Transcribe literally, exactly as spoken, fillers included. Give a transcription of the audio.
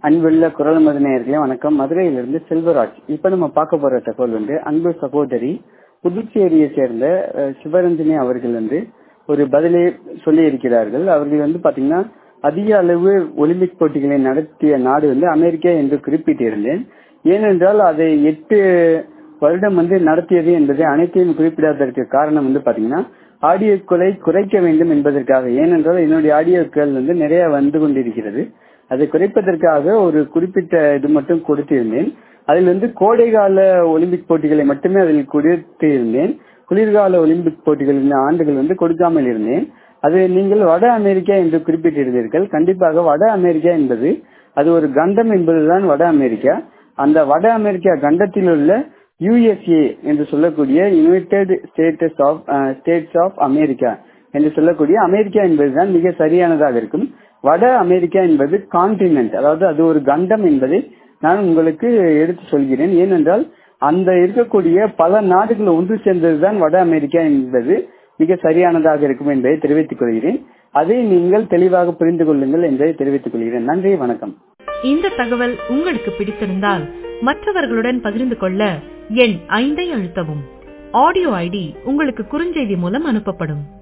அன்புள்ள குரல் மது நேயர்களே வணக்கம். மதுரையிலிருந்து செல்வராஜ். இப்ப நம்ம பார்க்க போற தகவல் வந்து அன்பு சகோதரி புதுச்சேரியை சேர்ந்த அஹ், சிவரஞ்சனி அவர்கள் வந்து ஒரு பதிலை சொல்லி இருக்கிறார்கள். அவர்கள் வந்து பாத்தீங்கன்னா அதிக அளவு ஒலிம்பிக் போட்டிகளை நடத்திய நாடு வந்து அமெரிக்கா என்று குறிப்பிட்டிருந்தேன். ஏனென்றால் அதை எட்டு வருடம் வந்து நடத்தியது என்பதை அனைத்தையும் குறிப்பிடாததற்கு காரணம் வந்து பாத்தீங்கன்னா ஆடியோக்களை குறைக்க வேண்டும் என்பதற்காக. ஏனென்றால் என்னுடைய ஆடியோக்கள் வந்து நிறைய வந்து கொண்டிருக்கிறது. அதை குறைப்பதற்காக ஒரு குறிப்பிட்ட இது மட்டும் கொடுத்திருந்தேன். அதில் வந்து கோடைகால ஒலிம்பிக் போட்டிகளை மட்டுமே அதில் கொடுத்து இருந்தேன். குளிர்கால ஒலிம்பிக் போட்டிகள் இந்த ஆண்டுகள் வந்து கொடுக்காமல் இருந்தேன். அது நீங்கள் வட அமெரிக்கா என்று குறிப்பிட்டிருந்தீர்கள். கண்டிப்பாக வட அமெரிக்கா என்பது அது ஒரு கண்டம் என்பதுதான் வட அமெரிக்கா. அந்த வட அமெரிக்கா கண்டத்தில் உள்ள யுஎஸ்ஏ என்று சொல்லக்கூடிய united states of states of America என்று சொல்லக்கூடிய அமெரிக்கா என்பதுதான் மிக சரியானதாக இருக்கும். வட அமெரிக்கா என்பது கான்டினென்ட், அதாவது அது ஒரு கண்டம் என்பதை நான் உங்களுக்கு எடுத்து சொல்கிறேன். ஏனென்றால் அந்த இருக்கக்கூடிய பல நாடுகள் ஒன்று சேர்ந்ததுதான் வட அமெரிக்கா என்பது மிக சரியானதாக இருக்கும் என்பதை தெரிவித்துக் கொள்கிறேன். அதை நீங்கள் தெளிவாக புரிந்து கொள்ளுங்கள் என்பதை தெரிவித்துக் கொள்கிறேன். நன்றி, வணக்கம். இந்த தகவல் உங்களுக்கு பிடித்திருந்தால் மற்றவர்களுடன் பகிர்ந்து கொள்ள எண் ஐந்தை அழுத்தவும். ஆடியோ ஐடி உங்களுக்கு குறுஞ்செய்தி மூலம் அனுப்பப்படும்.